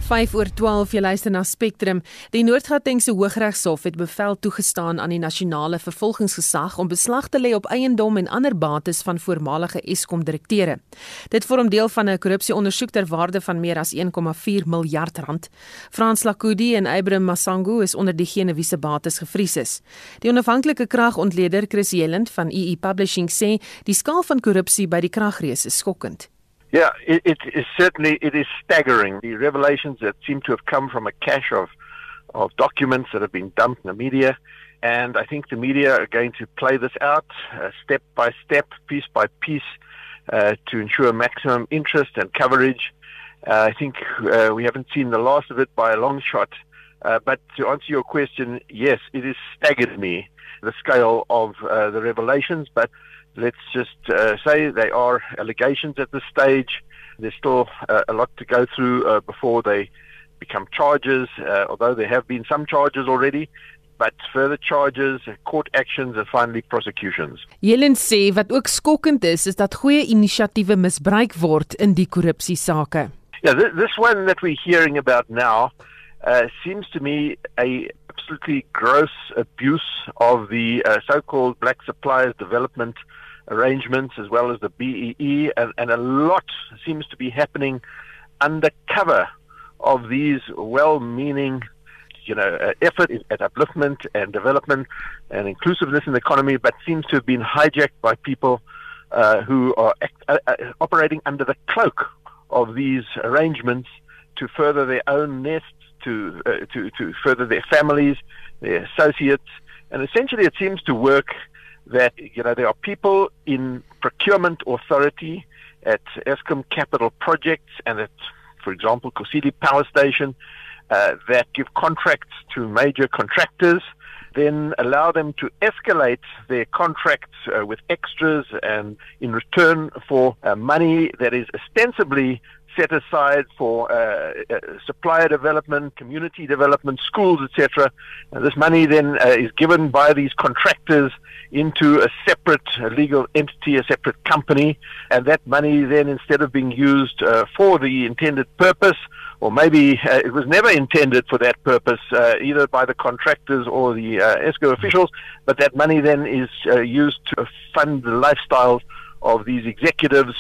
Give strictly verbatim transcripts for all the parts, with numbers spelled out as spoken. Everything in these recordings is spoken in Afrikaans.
vyf oor twaalf, jy luister na Spectrum. Die Noord-Gautengse Hooggeregshof het bevel toegestaan aan die nasionale vervolgingsgesag om beslag te lê op eiendom en ander bates van voormalige Eskom-direkteure. Dit vorm deel van 'n korrupsieondersoek ter waarde van meer as een komma vier miljard rand. Frans Lakudi en Abraham Masango is onder diegene wie se bates gevries is. Die onafhanklike kragontleder Chris Jelland van E E Publishing sê die skaal van korrupsie by die kragrees is skokkend. Yeah, it, it is certainly, it is staggering. The revelations that seem to have come from a cache of, of documents that have been dumped in the media. And I think the media are going to play this out uh, step by step, piece by piece, uh, to ensure maximum interest and coverage. Uh, I think uh, we haven't seen the last of it by a long shot. Uh, but to answer your question, yes, it has staggered me, the scale of uh, the revelations. But let's just uh, say they are allegations at this stage. There's still uh, a lot to go through uh, before they become charges, uh, although there have been some charges already, but further charges, court actions and finally prosecutions. Jelen sê wat ook skokkend is, is dat goeie inisiatiewe misbruik word in die korrupsiesake. Yeah, th this one that we're hearing about now uh, seems to me a absolutely gross abuse of the uh, so-called Black Suppliers Development arrangements as well as the B E E, and, and a lot seems to be happening under cover of these well-meaning, you know, uh, effort at upliftment and development and inclusiveness in the economy, but seems to have been hijacked by people uh, who are act, uh, uh, operating under the cloak of these arrangements to further their own nests, to uh, to to further their families, their associates, and essentially it seems to work that, you know, there are people in procurement authority at Eskom Capital Projects and at, for example, Kusile Power Station uh, that give contracts to major contractors, then allow them to escalate their contracts uh, with extras and in return for uh, money that is ostensibly set aside for uh, uh, supplier development, community development, schools, et cetera. And this money then uh, is given by these contractors into a separate uh, legal entity, a separate company, and that money then, instead of being used uh, for the intended purpose, or maybe uh, it was never intended for that purpose, uh, either by the contractors or the uh, Eskom officials, but that money then is uh, used to fund the lifestyles of these executives.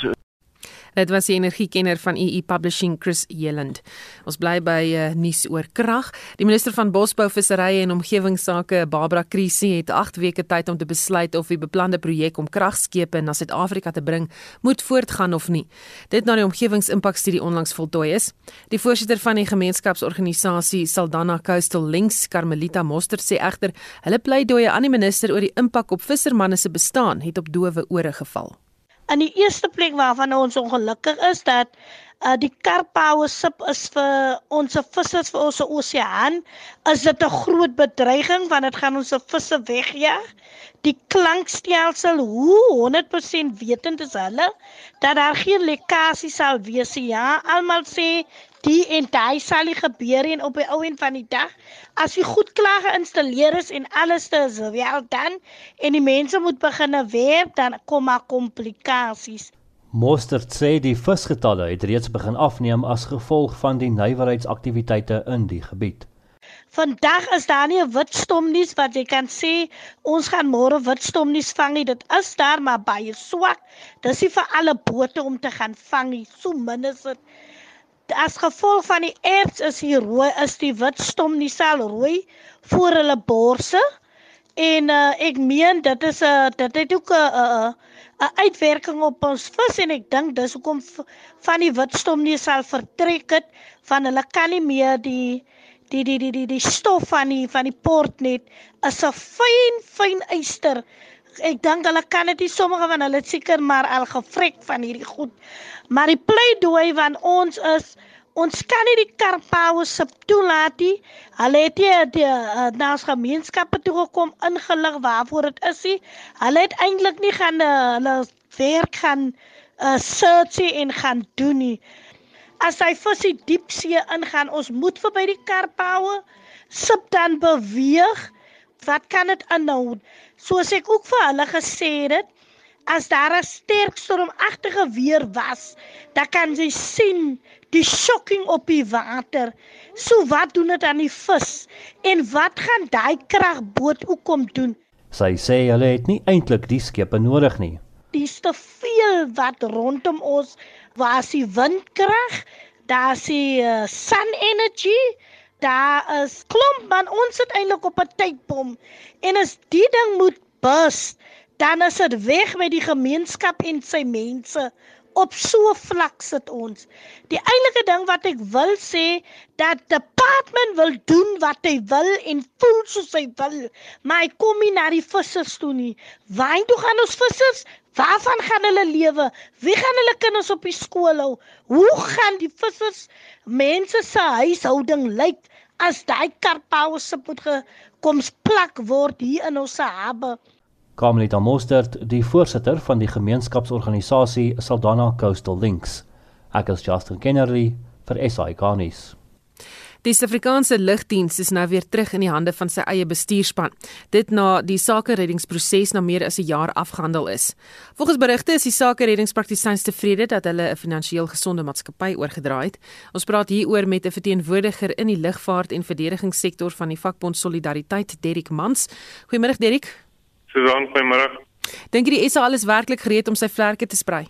Dit was die energiekenner van E E Publishing, Chris Jelland. Ons bly by uh, nuus oor krag. Die minister van Bosbou, Visserye en Omgewingsake, Barbara Krisi, het agt weke tyd om te besluit of die beplande projek om kragskepe na Suid-Afrika te bring moet voortgaan of nie. Dit na die omgewingsimpakstudie onlangs voltooi is. Die voorsitter van die gemeenskapsorganisasie Saldanha Coastal Links, Carmelita Mostert, sê egter hulle pleidooi aan die minister oor die impak op vissermanne se bestaan het op dowe ore geval. In die eerste plek waarvan ons ongelukkig is, dat uh, die Karpower sip is vir ons vissers, vir ons oseaan, is dit 'n groot bedreiging, want dit gaan ons visse wegjaag. Die klankstelsel, hoe honderd persent wetend is hulle, dat daar geen lekkasie sal wees, ja, almal sê, die en die sal nie gebeur en op die ou end van die dag, as die goed klaar geïnstalleer is en alles is wel dan, en die mense moet begin werk, dan kom maar komplikasies. Mostert sê die visgetalle het reeds begin afneem as gevolg van die nywerheidsaktiwiteite in die gebied. Vandag is daar nie 'n witstomnies wat jy kan sê, ons gaan môre witstomnies vang nie, dit is daar maar baie swak, dis nie vir alle bote om te gaan vang nie, so min is dit. As gevolg van die erts is die rooi, is die witstomnies sal rooi voor hulle borse, en uh, ek meen, dit is 'n uh, dit het ook 'n uh, uh, uitwerking op ons vis, en ek dink dis hoekom van die witstomnies sal vertrek het, van hulle kan nie meer die Die, die, die, die, die stof van die, van die portnet is 'n fyn, fyn yster. Ek dink hulle kan dit nie, sommige van hulle seker maar al gevrek van hierdie goed. Maar die pleidooi van ons is, ons kan nie die Karpower sip toelaat nie. Hulle het nie die, uh, na ons gemeenskappe toegekom ingelig waarvoor dit is nie. Hulle het eintlik nie gaan uh, hulle werk gaan uh, search en gaan doen nie. As hy vis die diepsee ingaan, ons moet verby die Karpower sip dan beweeg, wat kan dit inhou? Soos ek ook vir hulle gesê het, as daar 'n sterk stormagtige weer was, dan kan jy sien die shocking op die water. So wat doen dit aan die vis? En wat gaan daai kragboot ook kom doen? Sy sê hulle het nie eintlik die skepe nodig nie. Dis te veel wat rondom ons, waar is die windkrag, daar is die uh, sun energy, daar is klomp, man, ons sit eintlik op 'n tydbom. En as die ding moet burst, dan is dit weg met die gemeenskap en sy mense. Op so vlak sit ons. Die enige ding wat ek wil sê, dat department wil doen wat hy wil en voel soos hy wil, maar hy kom nie na die vissers toe nie. Waarheen toe gaan ons vissers? Waarvan gaan hulle lewe? Wie gaan hulle kinders op die skool hou? Hoe gaan die vissers mense se huishouding lyk as daai karpause moet gekom plak word hier in ons habe? Carmelita Mostert, die voorsitter van die gemeenskapsorganisasie Saldanha Coastal Links. Ek is Justin Kennerly vir S A I K nuus. Die Suid-Afrikaanse lugdiens is nou weer terug in die hande van sy eie bestuurspan. Dit na die sakereddingsproses na meer as 'n jaar afgehandel is. Volgens berigte is die sakereddingspraktisyns tevrede dat hulle 'n finansiëel gesonde maatskappy oorgedra het. Ons praat hieroor met 'n verteenwoordiger in die lugvaart en verdedigingssektor van die vakbond Solidariteit, Derek Mans. Goeiemôre Derek. Susan, goeiemôre. Dink jy die S A L is werklik gereed om sy vlerke te sprei?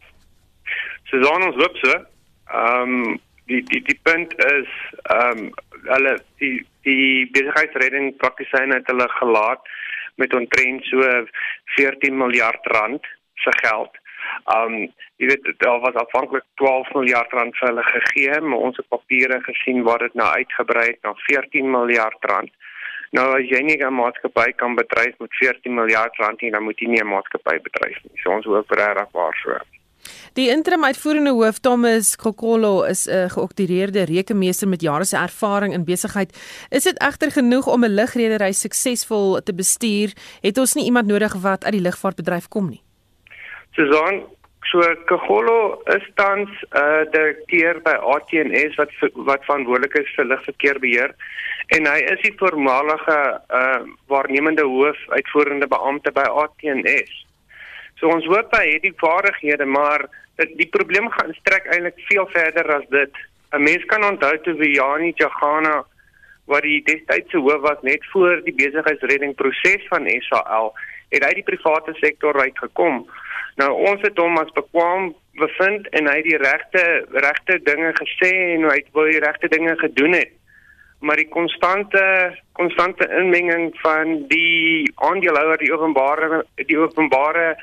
Susan, ons hoop so. Ehm um, die die die punt is ehm um, hulle die die besigheidsredding praktisyne het hulle gelaat met omtrent so veertien miljard rand se geld. Ehm um, jy weet daar was aanvanklik twaalf miljard rand vir hulle gegee, maar ons het papiere gesien waar dit nou uitgebrei het na veertien miljard rand. Nou as jy nie 'n maatskappy kan bedryf met veertien miljard rand nie, dan moet jy nie 'n maatskappy bedryf nie. So ons hoop regtig waar so. Die interim uitvoerende hoof Thomas Kokolo is 'n geoktireerde rekenmeester met jare se ervaring in besigheid. Is dit egter genoeg om 'n lugredery suksesvol te bestuur? Het ons nie iemand nodig wat uit die lugvaartbedryf kom nie? Susan, so Kokolo is tans uh, direkteur by A T N S wat wat verantwoordelik is vir lugverkeerbeheer. En hy is die voormalige uh, waarnemende hoof uitvoerende beampte by A T N S. So ons hoop hy het die vaardighede, maar die, die probleem gaan strek eintlik veel verder as dit. 'n Mens kan onthou toe Viyani Jagana, wat die destydse hoof was net voor die besigheidsreddingproses van S A L, het hy die private sektor uitgekom. Nou ons het hom as bekwam bevind en hy het die regte regte dinge gesê en hy het wel die regte dinge gedoen het. Maar die konstante konstante inmenging van die aandeelhouer, die openbare die openbare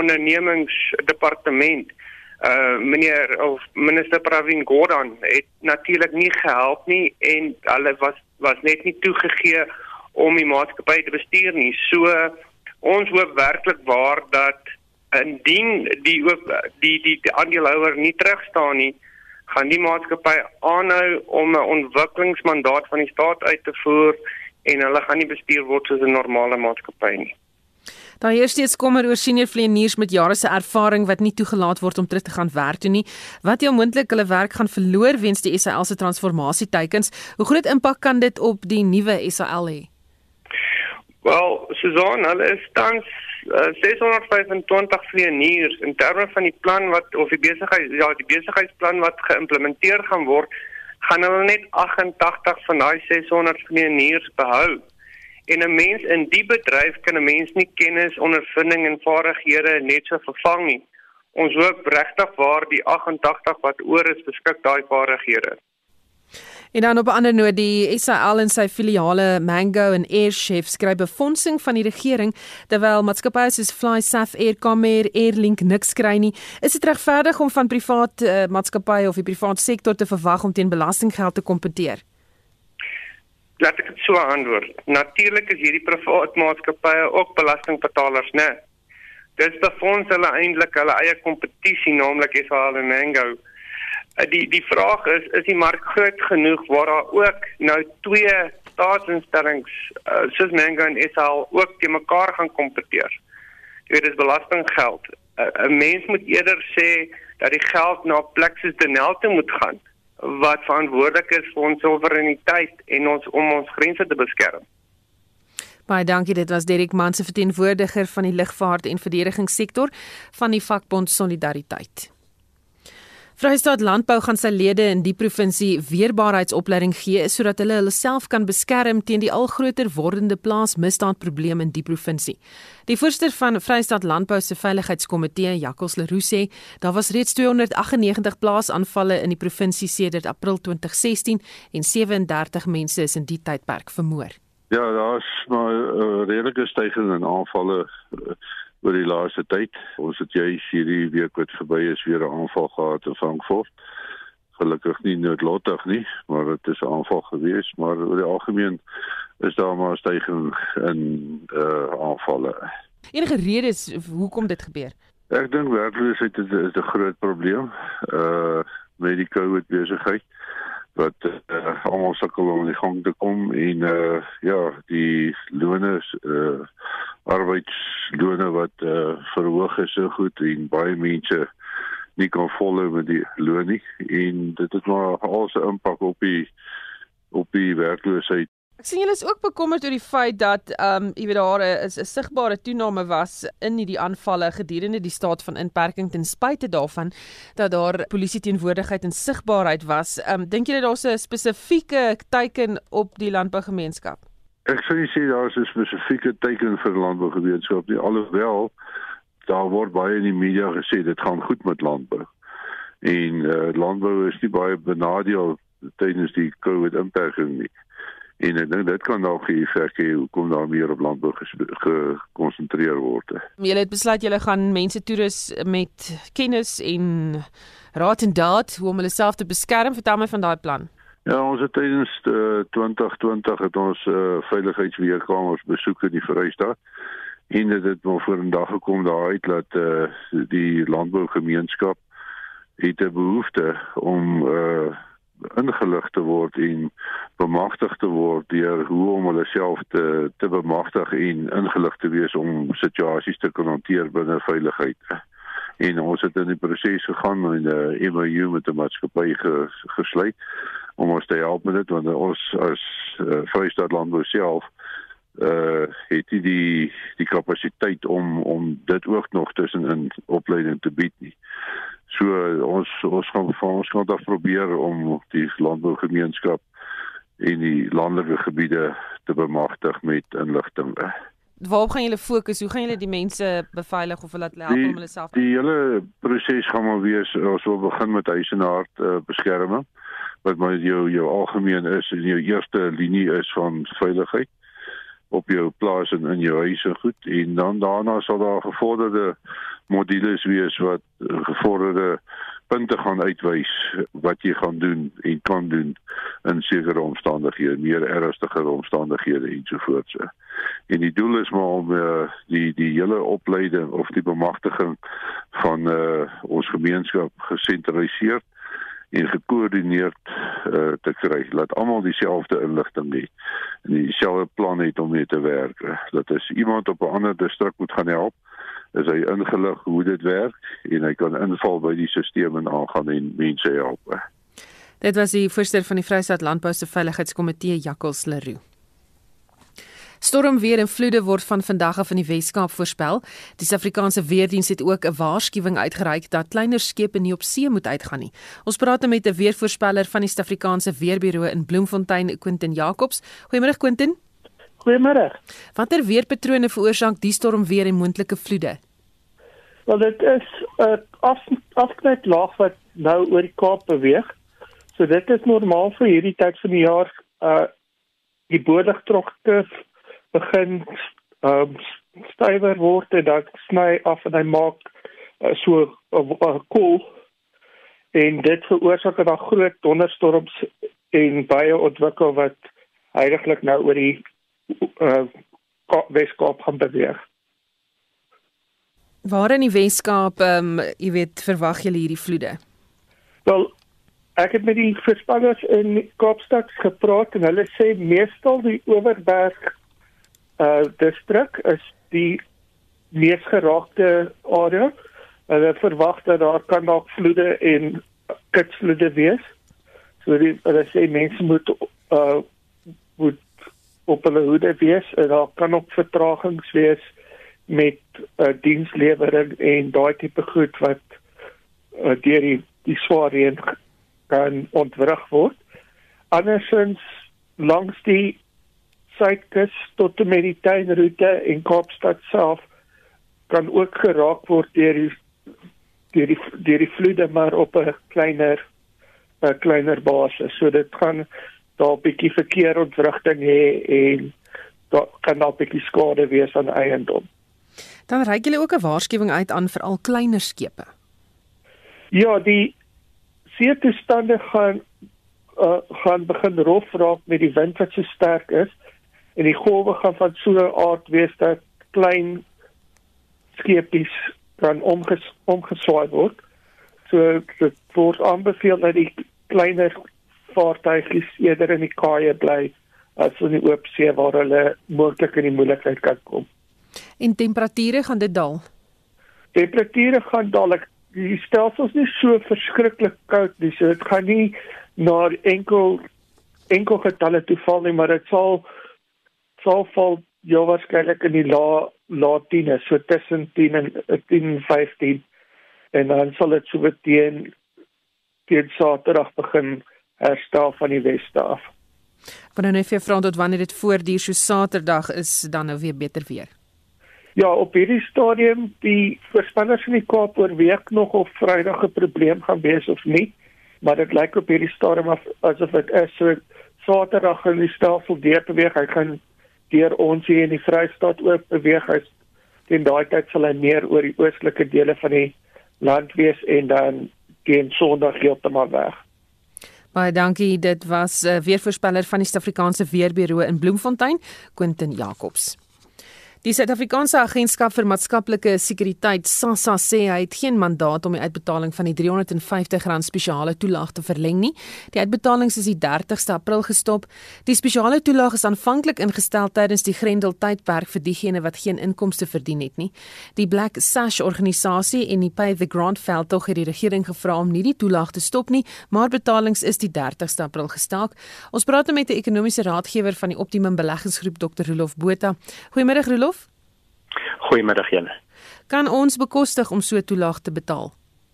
ondernemingsdepartement, uh meneer of minister Pravin Gordhan het natuurlik nie gehelp nie en hulle was was net nie toegegee om die maatskappy te bestuur nie. So ons hoop werklik waar dat indien die die die, die aandeelhouer nie terugstaan nie, gaan die maatskappy aanhou om 'n ontwikkelingsmandaat van die staat uit te voer en hulle gaan nie bestuur word soos 'n normale maatskappy nie. Daar heers steeds kommer oor senior vlieëniers met jare se ervaring wat nie toegelaat word om terug te gaan werk toe nie. Wat jou moontlik hulle werk gaan verloor weens die S A L se transformasieteikens. Hoe groot impak kan dit op die nuwe S A L hê? Wel, Susan, hulle is tans uh, ses honderd vyfentwintig vlieëniers in terme van die plan wat of die besigheid ja, die besigheidsplan wat geïmplementeer gaan word, gaan hulle net agt-en-tagtig van daai ses honderd vlieëniers behou. En 'n mens in die bedryf kan 'n mens nie kennis, ondervinding en vaardighede net so vervang nie. Ons hoop regtig waar die agt-en-tagtig wat oor is beskik daai vaardighede. En dan op 'n ander noot, die S A L en sy filiale Mango en Airchef skryf befondsing van die regering terwyl maatskappye soos FlySafair, Air Comair, Airlink niks kry nie. Is dit regverdig om van privaat uh, maatskappye of die privaat sektor te verwag om teen belastinggeld te kompeteer? Laat ek dit so antwoord. Natuurlik is hierdie privaat maatskappye ook belastingbetalers, né? Dis befonds hulle eintlik hulle eie kompetisie, naamlik S A L en Mango. Die die vraag is, is die mark groot genoeg waar daar ook nou twee staatsinstellings uh, soos Mango en S A L ook te mekaar gaan kompeteer? Jy weet, dis belastinggeld. 'n uh, Mens moet eerder sê dat die geld na 'n plek soos Denel toe moet gaan, wat verantwoordelik is vir ons soewereiniteit en ons om ons grense te beskerm. Baie dankie, dit was Derek Mans, verteenwoordiger van die lugvaart en verdedigingssektor van die vakbond Solidariteit. Vrystaat Landbou gaan sy lede in die provinsie weerbaarheidsopleiding gee sodat hulle hulle self kan beskerm teen die al groter wordende plaasmisdaadprobleem in die provinsie. Die voorsitter van Vrystaat Landbou se veiligheidskomitee, Jakkals Leroux, sê daar was reeds tweehonderdagtennegentig plaasaanvalle in die provinsie sedert April twintig sestien en sewe-en-dertig mense is in die tydperk vermoor. Ja, daar is maar 'n uh, redelike stygings in aanvalle uh, oor die laaste tyd. Ons het juis hierdie week wat verby is weer 'n aanval gehad in Frankfurt. Gelukkig nie noodlottig nie, maar dit is 'n aanval gewees, maar oor die algemeen is daar maar 'n stygings in uh, aanvalle. Enige redes hoekom dit gebeur? Ek dink werkloosheid is, is 'n groot probleem uh, met die COVID besigheid. wat uh, almal sukkel om in die gang te kom en uh, ja, die lone uh, arbeidslone wat uh, verhoog is so goed en baie mense nie kan volhou met die loon nie en dit het maar al sy impak op die op die werkloosheid. Ek sien julle is ook bekommerd oor die feit dat um jy weet daar 'n 'n sigbare toename was in hierdie aanvalle gedurende die staat van inperking ten spyte daarvan dat daar polisie teenwoordigheid en sigbaarheid was. Um dink julle daar's 'n spesifieke teiken op die landbougemeenskap? Ek sou nie sê daar's 'n spesifieke teiken vir die landbougemeenskap nie, alhoewel daar word baie in die media gesê dit gaan goed met landbou. En uh, landbou is nie baie benadeel tydens die COVID-inperking nie. En ek dink dit kan dalk die effek hê hoekom daar meer op landbou gekonsentreer word. Julle het besluit julle gaan mense toerus met kennis en raad en daad hoe om hulle self te beskerm. Vertel my van daai plan. Ja, ons het tydens uh, twintig twintig het ons uh, veiligheidsweerkamers besoek in die Vrystaat. En dit het maar voor 'n dag gekom daaruit dat uh, die landbougemeenskap het 'n behoefte om uh, ingelig te word en bemagtig te word deur hoe om hulle self te te bemagtig en ingelig te wees om situasies te kan hanteer binne veiligheid. En ons het in die proses gegaan en 'n M O U met 'n maatskappy gesluit om ons te help met dit want ons as uh, Vrystaat Landbou self uh het die die, die kapasiteit om om dit ook nog tussenin opleiding te bied nie. So ons ons gaan van ons kant af probeer om die landbougemeenskap en die landelike gebiede te bemagtig met inligting. Waarop gaan julle fokus? Hoe gaan julle die mense beveilig of hulle help die, om hulle self? Die hele proses gaan maar wees ons wil begin met huis en hart uh, beskerming wat maar jou jou algemeen is en jou eerste linie is van veiligheid op jou plaas en in jou huis en goed en dan daarna sal daar gevorderde modules wees wat gevorderde punte gaan uitwys wat jy gaan doen en kan doen in sekere omstandighede, meer ernstige omstandighede ensovoorts. En die doel is maar om uh, die die hele opleiding of die bemagtiging van uh, ons gemeenskap gesentraliseer en gekoördineerd uh, te kry. Laat almal dieselfde inligting hê en dieselfde plan het om mee te werk. Dat as iemand op 'n ander distrik moet gaan help, is hy ingelig hoe dit werk en hy kan inval by die stelsel en aangaan en mense help. Dit was die voorsitter van die Vrystaat Landbou se Veiligheidskomitee, Jakkals Leroux. Stormweer en vloede word van vandag af in die Wes-Kaap voorspel. Die Suid-Afrikaanse Weerdiens het ook 'n waarskuwing uitgereik dat kleiner skepe nie op see moet uitgaan nie. Ons praat met 'n weervoorspeller van die Suid-Afrikaanse Weerbureau in Bloemfontein, Quentin Jacobs. Goeiemôre Quentin. Goeiemôre. Watter weerpatrone veroorsaak die stormweer en moontlike vloede? Wel, dit is 'n uh, af, afknyplaag wat nou oor die Kaap beweeg. So dit is normaal vir hierdie tyd van die jaar. Uh die boordigtrogte begin um, stywer word en dan sny af en hy maak uh, so 'n uh, uh, koel en dit veroorsaak dan groot donderstorms en baie ontwikkel wat heiliglik nou oor die uh, Wes-Kaap gaan beweeg. Waar in die Wes-Kaap, um, jy weet, verwag julle hierdie vloede? Wel, ek het met die voorspellers in Kaapstad gepraat en hulle sê meestal die Oeverberg uh, distrik is die mees geraakte area. Hulle verwag dat daar kan dalk vloede en kitsvloede wees. So die, hulle sê mense moet, uh, moet op hulle hoede wees en daar kan ook vertragings wees met uh, dienslewering en daai tipe goed wat uh, deur die die swaar reën kan ontwrig word. Andersins langs die suidkus tot en met die tuinroete en Kaapstad self kan ook geraak word deur die deur die deur die vloede, maar op 'n kleiner 'n kleiner basis. So dit gaan daar 'n bietjie verkeerontwrigting hê en daar kan daar 'n bietjie skade wees aan eiendom. Dan reik julle ook 'n waarskuwing uit aan vir al kleiner skepe. Ja, die seetoestande gaan uh, gaan begin rof raak met die wind wat so sterk is en die golwe gaan van so 'n aard wees dat klein skepies kan omges, omgeswaai word. So dit word aanbeveel dat die kleiner vaartuigies eerder in die kaaie bly as in die oop see waar hulle moontlik in die moeilikheid kan kom. En temperature gaan dit daal? Temperature gaan daal. Die stelsel is nie so verskriklik koud nie, so dit gaan nie na enkel enkel getalle toe val nie, maar dit sal sal val ja waarskynlik in die la la tiene, so tussen tien en tien vyftien, en dan sal dit so teen teen Saterdag begin herstel van die weste af. Maar nou net vir vra tot wanneer dit voortduur, so Saterdag is dan nou weer beter weer. Ja, op hierdie stadium, die voorspellers in die Kaap oorweeg nog of Vrydag 'n probleem gaan wees of nie, maar dit lyk op hierdie stadium af asof dit is. So Saterdag gaan die stelsel deur beweeg, hy gaan deur ons hier in die Vrystaat ook beweeg. Hy teen daai tyd sal hy meer oor die oostelike dele van die land wees en dan teen Sondag heeltemal weg. Baie dankie, dit was 'n uh, weervoorspeller van die Suid-Afrikaanse Weerbureau in Bloemfontein, Quentin Jacobs. Die Suid-Afrikaanse Agentskap vir Maatskaplike Sekuriteit, SASSA, sê hy het geen mandaat om die uitbetaling van die driehonderdvyftig rand spesiale toelaag te verleng nie. Die uitbetalings is die dertigste April gestop. Die spesiale toelaag is aanvanklik ingestel tydens die Grendel tydperk vir diegene wat geen inkomste verdien het nie. Die Black Sash organisasie en die Pay the Grant veldtog het die regering gevra om nie die toelaag te stop nie, maar betalings is die dertigste April gestaak. Ons praat met 'n ekonomiese raadgewer van die Optimum Beleggingsgroep, Dokter Roelof Botha. Goeiemiddag Roelof. Goeiemiddag julle. Kan ons bekostig om so 'n toelaag te betaal?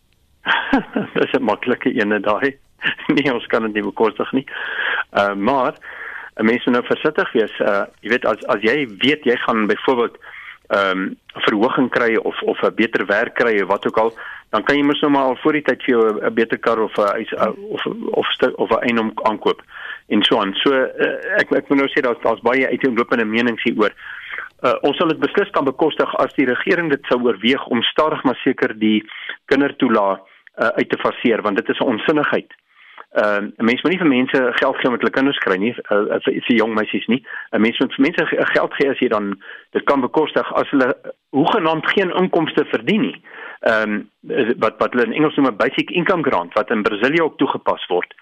Dis 'n maklike ene daai. Nee, ons kan dit nie bekostig nie. Uh, maar 'n mens moet nou versigtig wees. Uh, jy weet as as jy weet jy gaan byvoorbeeld ehm um, 'n verhoging kry of of 'n beter werk kry of wat ook al, dan kan jy mos nou maar al voor die tyd vir jou 'n beter kar of 'n of of of 'n eiendom aankoop en so aan. So uh, ek ek moet nou sê daar's daar's baie uiteenlopende menings hieroor. Uh, ons sal dit beslis kan bekostig as die regering dit sou oorweeg om stadig maar seker die kindertoelaag uh, uit te faseer, want dit is 'n onsinnigheid. Uh, 'n mens moet nie vir mense geld gee met hulle kinders kry nie, uh, vir, vir jong meisies nie. 'n Mens moet vir mense geld gee as jy dan dit kan bekostig as hulle hoegenaamd geen inkomste verdien nie. Um, wat wat hulle in Engels noem 'n basic income grant wat in Brasilia ook toegepas word.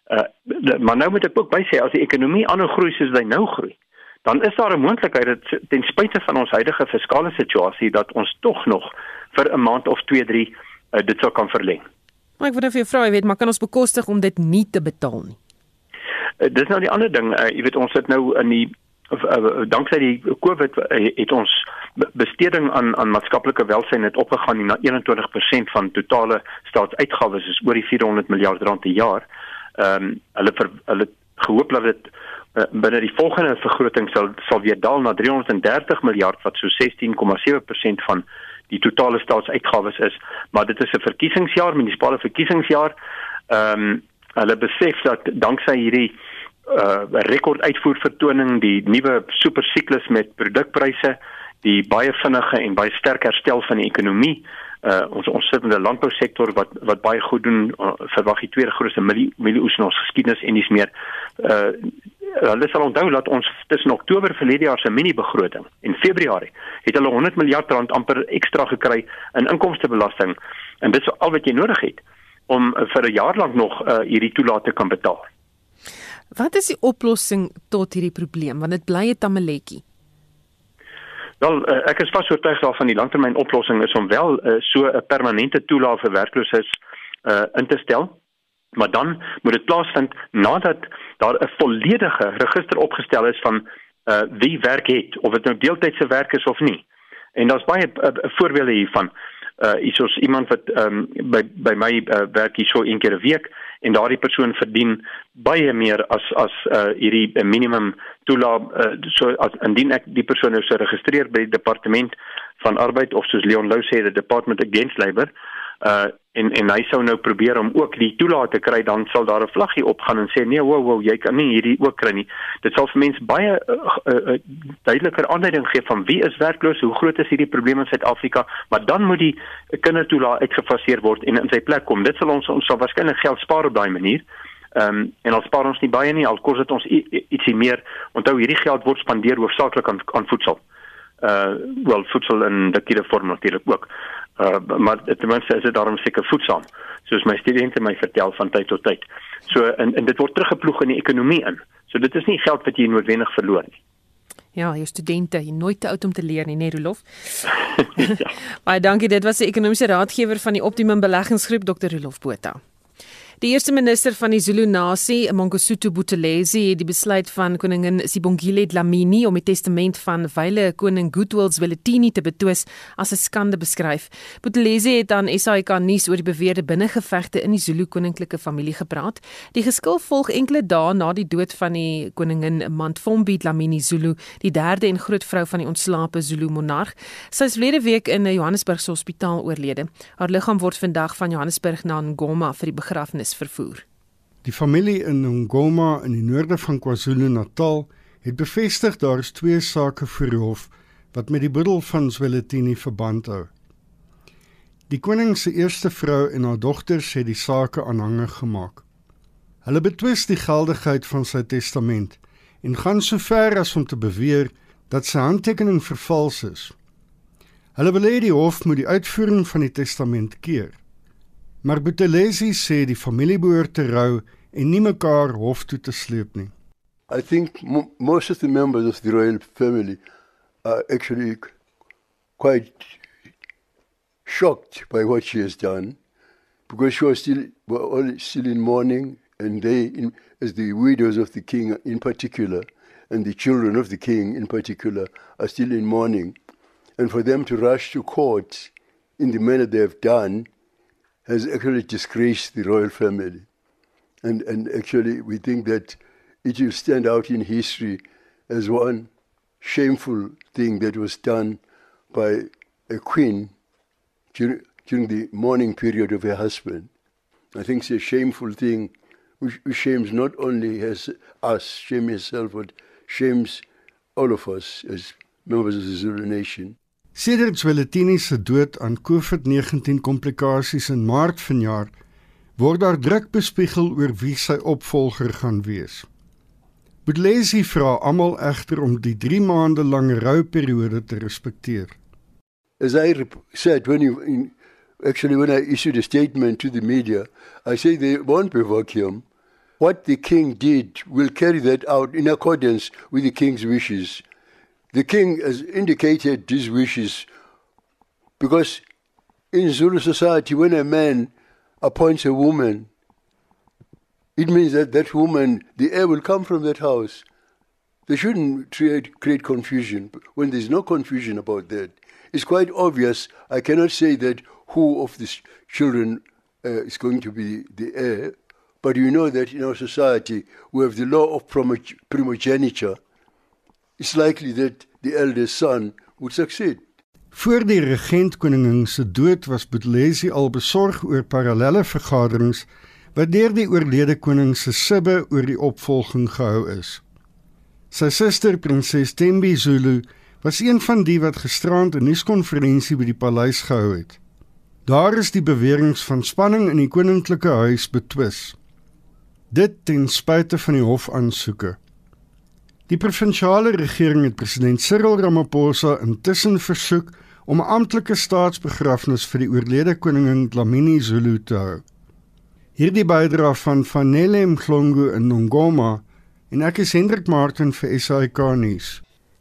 Uh, maar nou moet ek ook bysê as die ekonomie aanhou groei soos hy nou groei, dan is daar 'n moontlikheid dat ten spyte van ons huidige fiskale situasie dat ons tog nog vir 'n maand of twee, drie uh, dit sou kan verleng. Maar ek wil net vir jou vra, jy weet, maar kan ons bekostig om dit nie te betaal nie? Uh, dis nou die ander ding, uh, jy weet ons het nou in die uh, uh, danksy die COVID uh, het ons besteding aan aan maatskaplike welsyn het opgegaan na eenentwintig persent van totale staatsuitgawes, is oor die vierhonderd miljard rand per jaar. Ehm um, hulle ver, hulle gehoop dat dit uh, binne die volgende vergroting sal sal weer daal na driehonderddertig miljard wat so sestien komma sewe persent van die totale staatsuitgawes is, maar dit is 'n verkiesingsjaar, munisipale verkiesingsjaar. Ehm um, hulle besef dat danksy hierdie uh, rekorduitvoervertoning, die nuwe supersiklus met produkpryse, die baie vinnige en baie sterk herstel van die ekonomie, uh, ons ons sit in 'n landbousektor wat wat baie goed doen, uh, verwag die tweede grootste mielieoes in ons geskiedenis en dis meer. Uh, hulle sal onthou dat ons tussen Oktober verlede jaar se mini-begroting en Februarie het hulle honderd miljard rand amper ekstra gekry in inkomstebelasting, en dit is al wat jy nodig het om uh, vir 'n jaar lank nog uh, hierdie toelaat te kan betaal. Wat is die oplossing tot hierdie probleem, want dit bly 'n tamaletjie? Wel, uh, ek is vas oortuig daarvan die langtermyn oplossing is om wel uh, so 'n permanente toelaag vir werklooses uh, in te stel, maar dan moet dit plaasvind nadat daar 'n volledige register opgestel is van uh, wie werk het, of dit nou deeltydse werk is of nie. En daar's baie uh, voorbeelde hiervan. uh, is ons iemand wat um, by by my uh, werk hier so een keer 'n week en daardie persoon verdien baie meer as as uh, hierdie minimum toelaat uh, so as indien ek die persoon nou sou registreer by die departement van arbeid of soos Leon Lou sê die Department Against Labour uh, en en hy sou nou probeer om ook die toelaat te kry, dan sal daar 'n vlaggie opgaan en sê nee, wow, wow, jy kan nie hierdie ook kry nie. Dit sal vir mense baie uh, uh, uh, duideliker aanduiding gee van wie is werkloos, hoe groot is hierdie probleem in Suid-Afrika, maar dan moet die kindertoelaat uitgefaseer word en in sy plek kom. Dit sal ons ons sal waarskynlik geld spaar op daai manier. Ehm um, en al spaar ons nie baie nie, al kos dit ons ietsie meer. Onthou, hierdie geld word spandeer hoofsaaklik aan aan voedsel. Uh wel voedsel in liquide vorm natuurlik ook. Uh maar ten minste is dit daarom seker voedsaam, soos my studente my vertel van tyd tot tyd. So en, en dit word teruggeploeg in die ekonomie in. So dit is nie geld wat jy noodwendig verloor nie. Ja, jou studente, jy nooit te oud om te leer nie, nee Roelof. Ja. Baie dankie, dit was die ekonomiese raadgewer van die Optimum Beleggingsgroep, dokter Roelof Botha. Die eerste minister van die Zulu nasie, Mangosuthu Buthelezi, het die besluit van koningin Sibongile Dlamini om die testament van wyle koning Goodwill Zwelithini te betwis as 'n skande beskryf. Buthelezi het aan S A I K nuus oor die beweerde binnengevegte in die Zulu koninklike familie gepraat. Die geskil volg enkele dae na die dood van die koningin Mantfombi Dlamini Zulu, die derde en grootvrou van die ontslape Zulu monarg. Sy is verlede week in 'n Johannesburgse hospitaal oorlede. Haar liggaam word vandag van Johannesburg na Ngoma vir die begrafnis vervoer. Die familie in Ngoma in die noorde van KwaZulu-Natal het bevestig daar is twee sake voor die hof wat met die boedel van Zwelithini verband hou. Die koning se eerste vrou en haar dogters het die sake aanhangig gemaak. Hulle betwis die geldigheid van sy testament en gaan so ver as om te beweer dat sy handtekening vervals is. Hulle wil hê die hof moet die uitvoering van die testament keer. Maar Buthelezi sê die familie behoort te rou en nie mekaar hof toe te sleep nie. I think mo most of the members of the royal family are actually quite shocked by what she has done, because she was still, were all still in mourning, and they, in, as the widows of the king in particular, and the children of the king in particular, are still in mourning. And for them to rush to court in the manner they have done has actually disgraced the royal family. And, and actually we think that it will stand out in history as one shameful thing that was done by a queen during, during the mourning period of her husband. I think it's a shameful thing which, which shames not only has us, shame herself, but shames all of us as members of the Zulu nation. Sedert Zwelithini se dood aan COVID negentien komplikasies in Maart vanjaar, word daar druk bespiegel oor wie sy opvolger gaan wees. Buthelezi vra almal egter om die drie maande lange rouperiode te respekteer. As I said, when you, in, actually when I issued a statement to the media, I say there won't be vacuum. What the king did will carry that out in accordance with the king's wishes. The king has indicated his wishes because in Zulu society, when a man appoints a woman, it means that that woman, the heir will come from that house. They shouldn't create, create confusion when there's no confusion about that. It's quite obvious. I cannot say that who of the children uh, is going to be the heir, but you know that in our society we have the law of primogeniture. It's likely that the eldest son would succeed. Voor die regent-koningin se dood was Buthelezi al besorg oor parallelle vergaderings wat deur die oorlede koning se sibbe oor die opvolging gehou is. Sy suster, prinses Thembi Zulu, was een van die wat gisterand 'n nuuskonferensie by die paleis gehou het. Daar is die beweringe van spanning in die koninklike huis betwis. Dit ten spyte van die hofaansoeke. Die provinsiale regering het president Cyril Ramaphosa intussen versoek om 'n amptelike staatsbegrafnis vir die oorlede koningin Dlamini Zulu te hou. Hierdie bydra van Vanele Mhlongo in Ngoma en ek is Hendrik Martin vir S A I K nuus.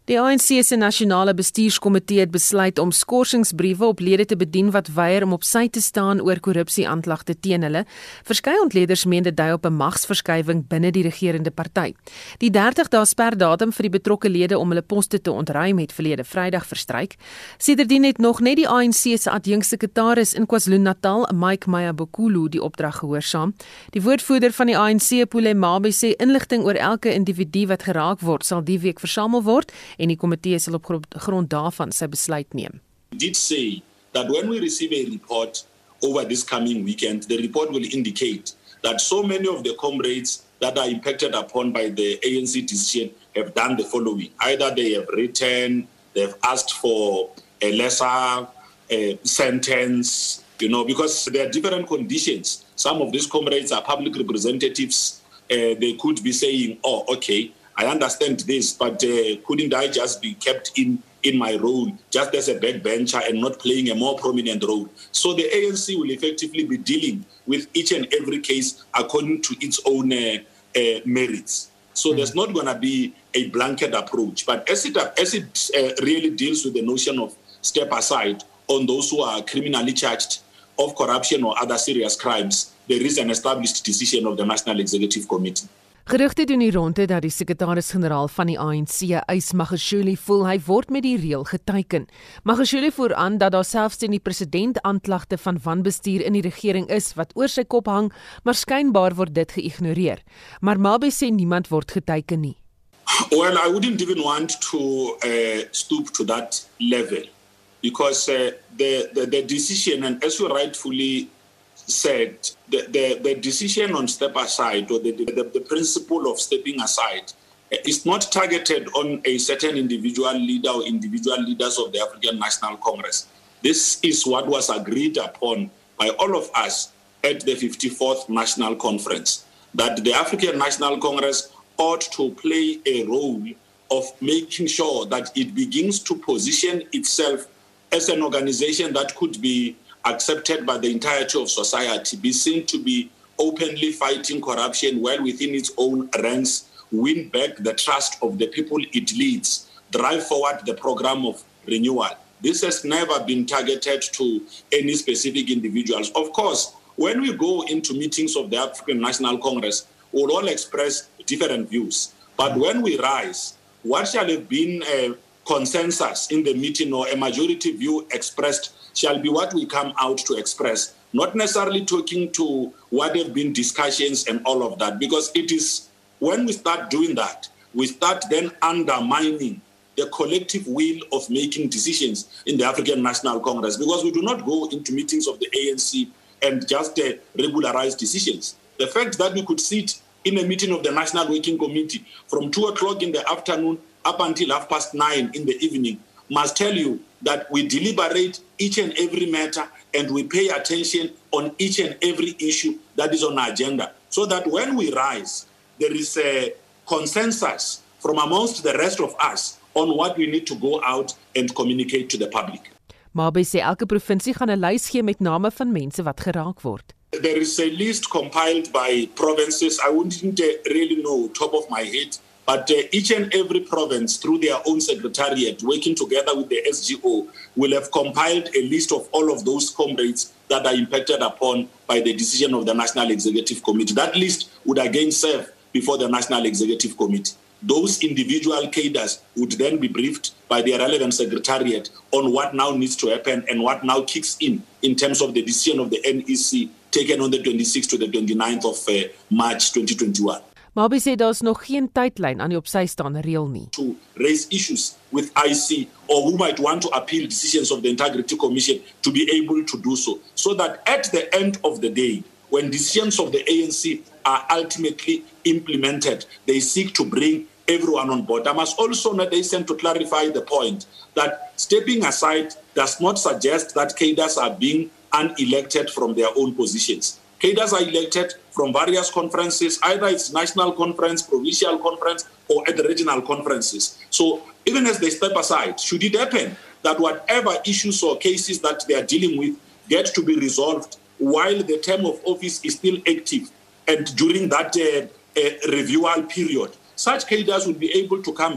Die A N C se nasionale bestuurskomitee het besluit om skorsingsbriewe op lede te bedien wat weier om op sy te staan oor korrupsie-aanklagte teen hulle. Verskeie ontleeders meen dit dui op 'n magsverskywing binne die regerende party. Die dertig dae sperdatum vir die betrokke lede om hulle poste te ontruim het verlede Vrydag verstryk. Sedertdien het nog net die A N C se adjunksekretaris in KwaZulu-Natal, Mike Mayabokulu, die opdrag gehoorsaam. Die woordvoerder van die A N C, Pule Mabe, sê inligting oor elke individu wat geraak word sal die week versamel word en die komitee sal op grond daarvan sy besluit neem. We did say that when we receive a report over this coming weekend, the report will indicate that so many of the comrades that are impacted upon by the A N C decision have done the following. Either they have written, they've asked for a lesser uh, sentence, you know, because there are different conditions. Some of these comrades are public representatives. Uh, they could be saying, oh, okay, I understand this, but uh, couldn't I just be kept in, in my role just as a backbencher and not playing a more prominent role? So the A N C will effectively be dealing with each and every case according to its own uh, uh, merits. So mm-hmm. there's not going to be a blanket approach. But as it, as it uh, really deals with the notion of step aside on those who are criminally charged of corruption or other serious crimes, there is an established decision of the National Executive Committee. Gerugte doen die ronde dat die sekretaris-generaal van die A N C, Ys Magashule, voel hy word met die reël geteiken. Magashule voer aan dat daar selfs teen die president aanklagte van wanbestuur in die regering is wat oor sy kop hang, maar skynbaar word dit geïgnoreer. Maar Mabe sê niemand word geteiken nie. Well, I wouldn't even want to uh, stoop to that level because uh, the, the, the decision, and as you rightfully said, the, the, the decision on step aside or the, the, the principle of stepping aside is not targeted on a certain individual leader or individual leaders of the African National Congress. This is what was agreed upon by all of us at the fifty-fourth National Conference, that the African National Congress ought to play a role of making sure that it begins to position itself as an organization that could be accepted by the entirety of society, be seen to be openly fighting corruption well within its own ranks, win back the trust of the people it leads, drive forward the program of renewal. This has never been targeted to any specific individuals. Of course, when we go into meetings of the African National Congress, we'll all express different views. But when we rise, what shall have been a consensus in the meeting or a majority view expressed shall be what we come out to express, not necessarily talking to what have been discussions and all of that, because it is when we start doing that, we start then undermining the collective will of making decisions in the African National Congress, because we do not go into meetings of the A N C and just uh, regularize decisions. The fact that we could sit in a meeting of the National Working Committee from two o'clock in the afternoon up until half past nine in the evening must tell you that we deliberate each and every matter and we pay attention on each and every issue that is on our agenda, so that when we rise, there is a consensus from amongst the rest of us on what we need to go out and communicate to the public. Mabe sê elke provinsie gaan 'n lys gee met name van mense wat geraak word. There is a list compiled by provinces. I wouldn't really know top of my head, but uh, each and every province, through their own secretariat, working together with the S G O, will have compiled a list of all of those comrades that are impacted upon by the decision of the National Executive Committee. That list would again serve before the National Executive Committee. Those individual cadres would then be briefed by the relevant secretariat on what now needs to happen and what now kicks in in terms of the decision of the N E C taken on the twenty-sixth to the twenty-ninth of uh, March twenty twenty-one. Mabe sê daar's nog geen tydlyn aan die opsy staan reël nie. To raise issues with I C or who might want to appeal decisions of the Integrity Commission to be able to do so, so that at the end of the day, when decisions of the A N C are ultimately implemented, they seek to bring everyone on board. I must also not hasten to clarify the point that stepping aside does not suggest that cadres are being unelected from their own positions. Cadres are elected from various conferences, either it's national conference, provincial conference, or at the regional conferences. So even as they step aside, should it happen that whatever issues or cases that they are dealing with get to be resolved while the term of office is still active and during that uh, uh, review period, such cadres will be able to come back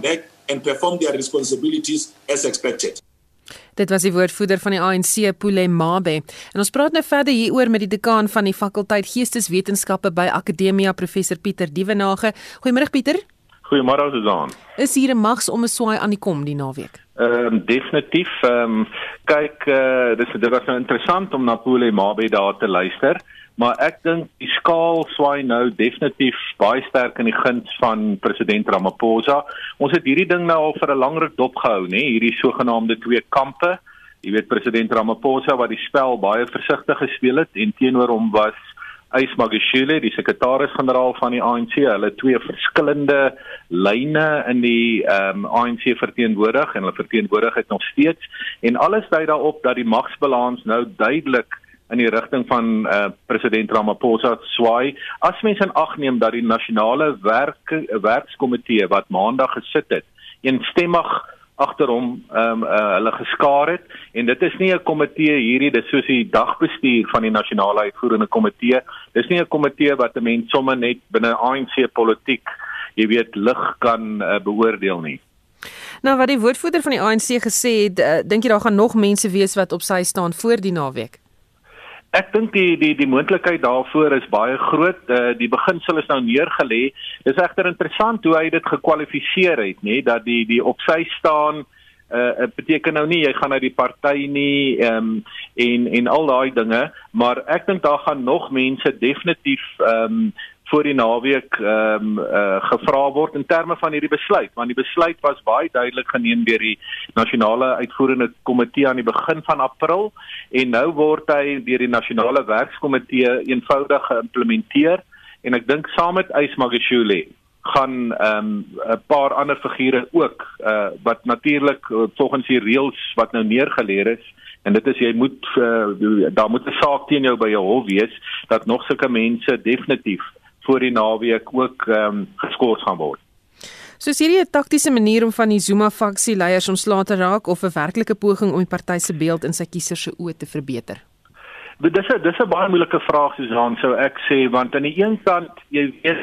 and perform their responsibilities as expected. Dit was die woordvoerder van die A N C, Pule Mabe. En ons praat nou verder hieroor met die dekaan van die fakulteit Geesteswetenskappe by Akademia, professor Pieter Dievenage. Goeiemôre Pieter. Goeiemôre Susan. Is hier 'n magsomswaai aan die kom die naweek? Ehm um, definitief. Ehm um, kyk, uh, dis dit was nou interessant om na Pule Mabe daar te luister, maar ek dink die skaal swaai nou definitief baie sterk in die guns van president Ramaphosa. Ons het hierdie ding nou al vir 'n lang ruk dopgehou, nê, hierdie sogenaamde twee kampe. Jy weet president Ramaphosa wat die spel baie versigtig gespeel het en teenoor hom was Ys Magashule, die sekretaris-generaal van die A N C. Hulle twee verskillende lyne in die um, A N C verteenwoordig en hulle verteenwoordig het nog steeds. En alles dui daarop dat die magsbalans nou duidelik in die rigting van uh, president Ramaphosa swaai. As mens in ag neem dat die nasionale werk, werkskomitee wat maandag gesit het, eenstemmig agter hom um, uh, hulle geskaar het, en dit is nie 'n komitee hierdie, dit is soos die dagbestuur van die nasionale uitvoerende komitee, dis nie 'n komitee wat 'n mens sommer net binne A N C politiek, jy weet, lig kan uh, beoordeel nie. Nou wat die woordvoerder van die A N C gesê het, uh, dink jy daar gaan nog mense wees wat op sy staan voor die naweek? Ek dink die die die moontlikheid daarvoor is baie groot. Uh, die beginsel is nou neergelê. Dis egter interessant hoe hy dit gekwalifiseer het, nê, dat die die op sy staan uh, beteken nou nie jy gaan uit die party nie um, en en al daai dinge, maar ek dink daar gaan nog mense definitief um, voor die naweek um, uh, gevra word in terme van hierdie besluit, want die besluit was baie duidelik geneem deur die nasionale uitvoerende komitee aan die begin van April, en nou word hy deur die nasionale werkskomitee eenvoudig geïmplementeer, en ek dink saam met Ys Magashule gaan 'n um, paar ander figure ook, uh, wat natuurlik uh, volgens die reëls wat nou neergelê is, en dit is jy moet, uh, daar moet 'n saak teen jou by jou hof wees, dat nog sulke mense definitief voor die naweek ook um, geskort gaan word. So is hierdie 'n taktiese manier om van die Zuma-faksie leiers ontslae te raak, of 'n werklike poging om die party se beeld in sy kiesers se oë te verbeter? Dis 'n dis 'n baie moeilike vraag, Susan, sou ek sê, want aan die een kant, jy weet,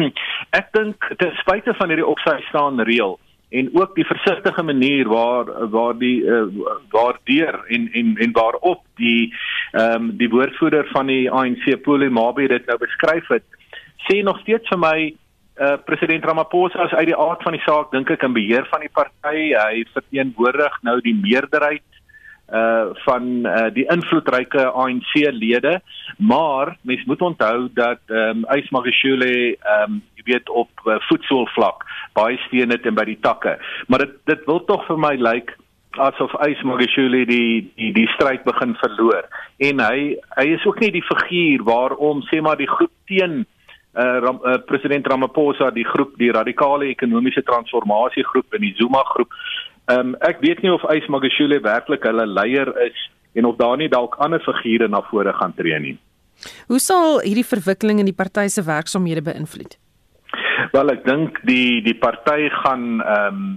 ek dink ten spyte van hierdie opsy staan reël en ook die versigtige manier waar waar die uh, waardeur en en en waarop die ehm um, die woordvoerder van die A N C, Pule Mabe, dit nou beskryf het, sê nog steeds vir my uh, president Ramaphosa is uit die aard van die saak, dink ek, in beheer van die party. Hy verteenwoordig nou die meerderheid uh, van uh, die invloedryke A N C-lede, maar mens moet onthou dat um, Ys Magashule um, jy weet, op uh, voetsoolvlak baie steun het en by die takke, maar dit, dit wil tog vir my lyk like, asof Ys Magashule die die die stryd begin verloor, en hy hy is ook nie die figuur waarom sê maar die groep teen Uh, Ram, uh, president Ramaphosa, die groep, die radikale ekonomiese transformasiegroep en die Zuma groep. Um, ek weet nie of Ys Magashule werklik hulle leier is en of daar nie dalk ander figure na vore gaan tree nie. Hoe sal hierdie verwikkeling in die party se werksaamhede beïnvloed? Wel, ek dink die die party gaan um,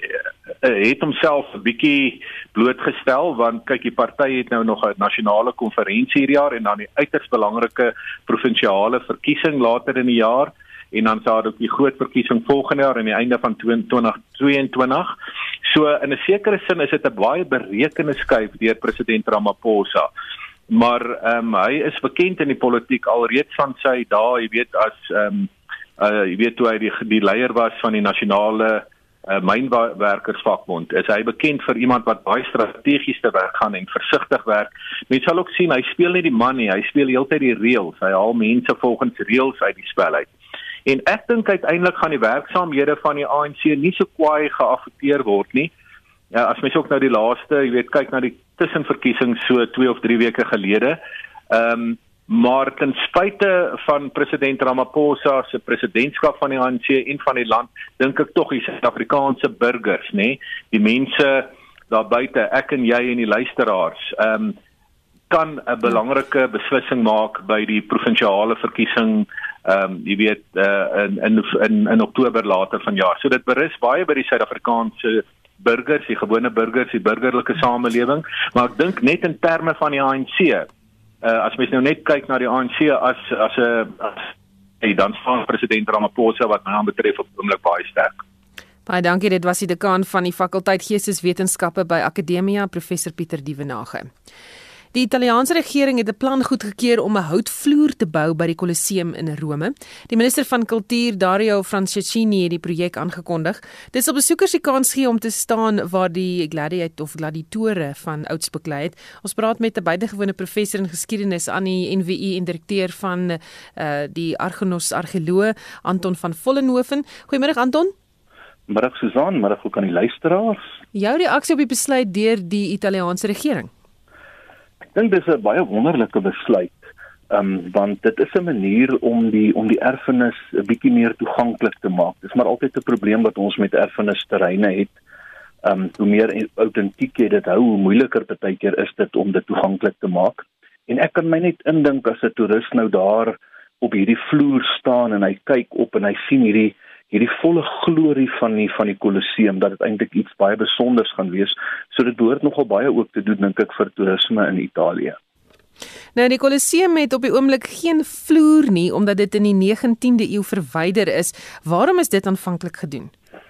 het homself 'n bietjie blootgestel, want kyk, die party het nou nog 'n nasionale konferensie hierdie jaar en dan die uiters belangrike provinsiale verkiesing later in die jaar, en dan sal daar ook die groot verkiesing volgende jaar aan die einde van twintig tweeëntwintig. So in 'n sekere sin is dit 'n baie berekende skuif deur president Ramaphosa. Maar um, hy is bekend in die politiek alreeds van sy dae, jy weet, as um, uh, jy weet toe hy die, die leier was van die nasionale Uh, mynwerkersvakbond, is hy bekend vir iemand wat baie strategies te werk gaan en versigtig werk. Mens sal ook sien, hy speel nie die man nie, hy speel heeltyd die reëls, hy haal mense volgens reëls uit die spel uit. En ek dink uiteindelik gaan die werksaamhede van die A N C nie so kwaai geaffekteer word nie. Ja, as mens ook nou die laaste, jy weet, kyk na die tussenverkiesings so twee of drie weke gelede, ehm um, maar ten spyte van president Ramaphosa se presidentskap van die A N C en van die land, dink ek tog die Suid-Afrikaanse burgers, nê, die mense daar buite, ek en jy en die luisteraars, um, kan 'n belangrike beslissing maak by die provinsiale verkiesing, um, jy weet, uh, in, in, in, in Oktober later vanjaar. So dit berus baie by die Suid-Afrikaanse burgers, die gewone burgers, die burgerlike samelewing, maar ek dink net in terme van die A N C, Uh, as mens nou net kyk na die A N C as as 'n hey, dan staan president Ramaphosa wat my aanbetref op oomblik baie sterk. Baie dankie, dit was die dekaan van die fakulteit Geesteswetenskappe by Akademia, professor Pieter Dievenage. Die Italiaanse regering het 'n plan goedgekeur om 'n houtvloer te bou by die Colosseum in Rome. Die minister van Kultuur, Dario Franceschini, het die projek aangekondig. Dit sal besoekers die kans gee om te staan waar die gladiator of gladiatore van ouds beklei het. Ons praat met 'n buitengewone professor in geskiedenis aan die N W I en direkteur van uh, die Argonos argeoloog, Anton van Vollenhoven. Goeiemôre Anton. Middag Susan, middag ook aan die luisteraars. Jou reaksie op die besluit deur die Italiaanse regering? Ek dink dis 'n baie wonderlike besluit, um, want dit is 'n manier om die om die erfenis 'n bietjie meer toeganklik te maak. Dis maar altyd 'n probleem wat ons met erfenisterreine het. Um, hoe meer autentiek jy dit hou, hoe moeiliker partykeer is dit om dit toeganklik te maak. En ek kan my net indink as 'n toerist nou daar op hierdie vloer staan en hy kyk op en hy sien hierdie hierdie volle glorie van die van die Colosseum, dat dit eintlik iets baie besonders gaan wees. So dit behoort nogal baie ook te doen, dink ek, vir toerisme in Italië. Nou, die Colosseum het op die oomblik geen vloer nie, omdat dit in die negentiende eeu verwyder is. Waarom is dit aanvanklik gedoen?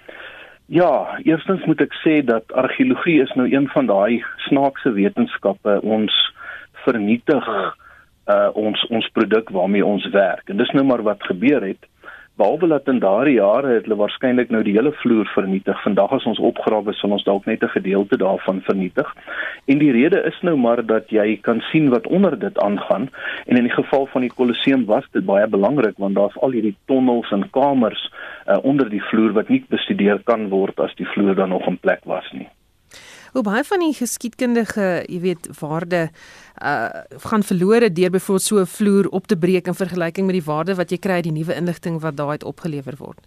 Ja, eerstens moet ek sê dat argeologie is nou een van daai snaakse wetenskappe. Ons vernietig uh, ons ons produk waarmee ons werk. En dis nou maar wat gebeur het. Behalwe dat in daardie jare het hulle waarskynlik nou die hele vloer vernietig. Vandag as ons opgrawe sal ons dalk net 'n gedeelte daarvan vernietig. En die rede is nou maar dat jy kan sien wat onder dit aangaan. En in die geval van die Colosseum was dit baie belangrik, want daar's al hierdie tonnels en kamers uh, onder die vloer wat nie bestudeer kan word as die vloer dan nog in plek was nie. Hoe baie van die geskiedkundige, jy weet, waarde uh, gaan verlore deur byvoorbeeld so 'n vloer op te breek in vergelyking met die waarde wat jy kry uit die nuwe inligting wat daar uit opgelewer word?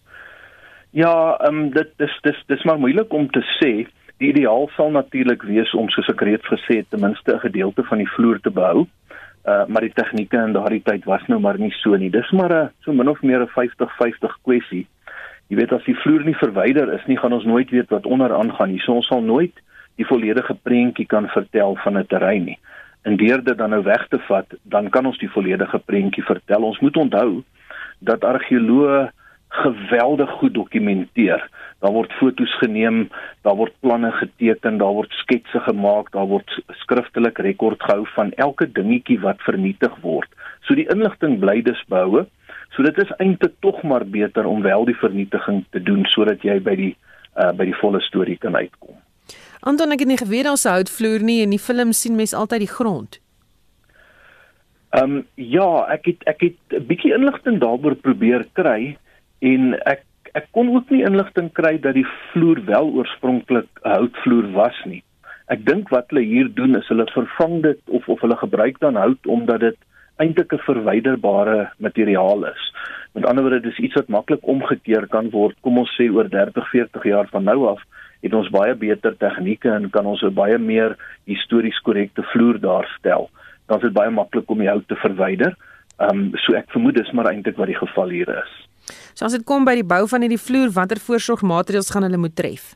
Ja, um, dit dis dis dis maar moeilik om te sê. Die ideaal sal natuurlik wees om, soos ek reeds gesê het, ten minste 'n gedeelte van die vloer te behou. Uh, maar die tegnieke in daardie tyd was nou maar nie so nie. Dis maar 'n so min of meer 'n vyftig vyftig kwessie. Jy weet, as die vloer nie verwyder is nie, gaan ons nooit weet wat onder aangaan nie. So ons sal nooit die volledige prentjie kan vertel van 'n terrein nie. En deur dit dan nou weg te vat, dan kan ons die volledige prentjie vertel. Ons moet onthou dat argeoloë geweldig goed dokumenteer. Daar word foto's geneem, daar word planne geteken, daar word sketse gemaak, daar word skriftelik rekord gehou van elke dingetjie wat vernietig word. So die inligting bly dus behoue. So dit is eintlik tog maar beter om wel die vernietiging te doen sodat jy by die uh, by die volle storie kan uitkom. Anton, ek het nie geweet daar se houtvloer nie, en in die film sien mens altyd die grond. Ehm um, ja, ek het ek het 'n bietjie inligting daaroor probeer kry en ek ek kon ook nie inligting kry dat die vloer wel oorspronklik 'n houtvloer was nie. Ek dink wat hulle hier doen is hulle vervang dit of of hulle gebruik dan hout omdat dit eintlik 'n verwyderbare materiaal is. Met ander woorde, dis iets wat maklik omgekeer kan word. Kom ons sê oor dertig, veertig jaar van nou af het ons baie beter tegnieke en kan ons 'n baie meer histories korrekte vloer daarstel. Dan is dit baie maklik om die hout te verwyder. Ehm um, so ek vermoed dis maar eintlik wat die geval hier is. So as dit kom by die bou van hierdie vloer, watter voorsorgmaatreëls gaan hulle moet tref?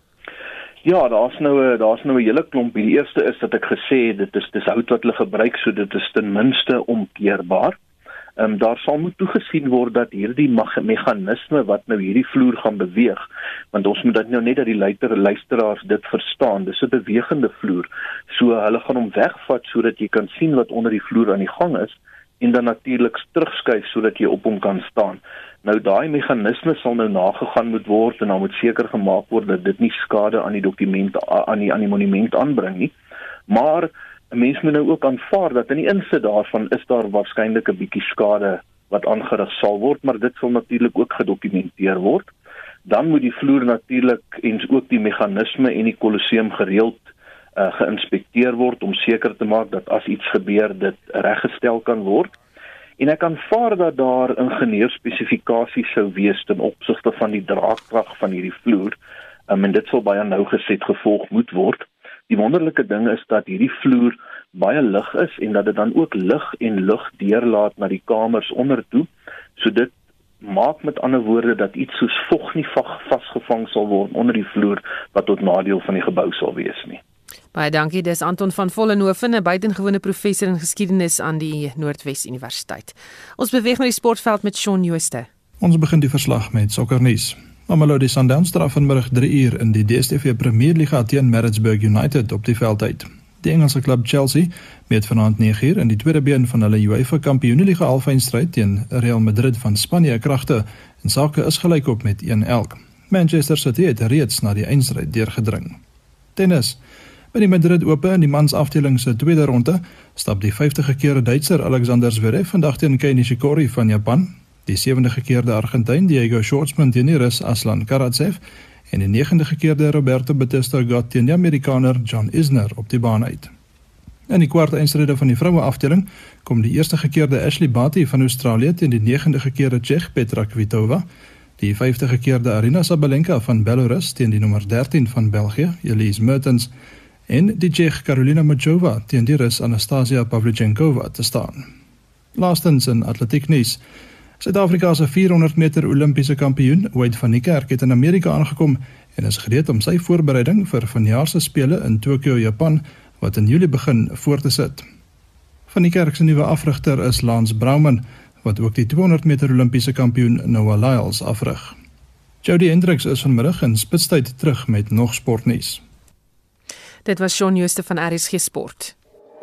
Ja, daar's nou 'n daar's nou 'n hele klomp. Die eerste is dat ek gesê het dit is dis hout wat hulle gebruik, so dit is ten minste omkeerbaar. Ehm um, daar sal moet toegesien word dat hierdie meganisme wat nou hierdie vloer gaan beweeg, want ons moet dit nou net dat die luiter luisteraars dit verstaan. Dis 'n bewegende vloer. So hulle gaan hom wegvat sodat jy kan sien wat onder die vloer aan die gang is en dan natuurlik terugskuif sodat jy op hom kan staan. Nou daai meganisme sal nou nagegaan moet word en dan moet seker gemaak word dat dit nie skade aan die dokument aan die aan die monument aanbring nie. Maar 'n mens moet nou ook aanvaar dat in die insit daarvan is daar waarskynlik 'n bietjie skade wat aangerig sal word, maar dit sal natuurlik ook gedokumenteer word. Dan moet die vloer natuurlik en ook die meganisme en die Colosseum gereeld uh, geïnspekteer word om seker te maak dat as iets gebeur dit reggestel kan word. En ek aanvaar dat daar ingenieurspesifikasies sou wees ten opsigte van die draagkrag van hierdie vloer, um, en dit sal baie nougeset gevolg moet word. Die wonderlike ding is dat hierdie vloer baie lig is en dat dit dan ook lig en lug deurlaat na die kamers onder toe. So dit maak met ander woorde dat iets soos vog nie vasgevang sal word onder die vloer wat tot nadeel van die gebou sal wees nie. Baie dankie, dis Anton van Vollenhoven, 'n buitengewone professor in geskiedenis aan die Noordwes Universiteit. Ons beweeg na die sportveld met Shaun Jooste. Ons begin die verslag met sokkernuus. Mamelodi Sundowns straf vanmiddag drie uur in die D S T V Premier Liga teen Maritzburg United op die veld uit. Die Engelse klub Chelsea meet vanaand nege uur in die tweede been van hulle UEFA Kampioenligga halfeindstryd teen Real Madrid van Spanje kragte en sake is gelyk op met een elk. Manchester City het reeds na die eindstryd deurgedring. Tennis. By die Madrid Ope in die mans afdeling se tweede ronde stap die vyftig-gekeerde Duitser Alexander Zverev vandag teen Kei Nishikori van Japan, die sewende-gekeerde Argentyn Diego Schwartzman teen die Rus Aslan Karatsev en die negende-gekeerde Roberto Bautista Agut teen die Amerikaner John Isner op die baan uit. In die kwart eindstryde van die vroue afdeling kom die eerste-gekeerde Ashley Barty van Australië teen die negende-gekeerde Tsjech Petra Kvitova, die vyftig-gekeerde Arina Sabalenka van Belarus teen die nommer dertien van België, Elise Mertens, en die Tsjech Karolina Machova teen die Rus Anastasia Pavlyuchenkova te staan. Laastens in atletiek nuus. Suid-Afrika se vierhonderd meter Olimpiese kampioen, Wade van Niekerk, het in Amerika aangekom en is gereed om sy voorbereiding vir vanjaar se spele in Tokio, Japan, wat in Julie begin, voor te sit. Van Niekerk se nuwe afrigter is Lance Brouwman, wat ook die tweehonderd meter Olimpiese kampioen Noah Lyles afrig. Jody Hendricks is vanmiddag in spitstyd terug met nog sportnuus. Dit was Shaun Jooste van R S G Sport.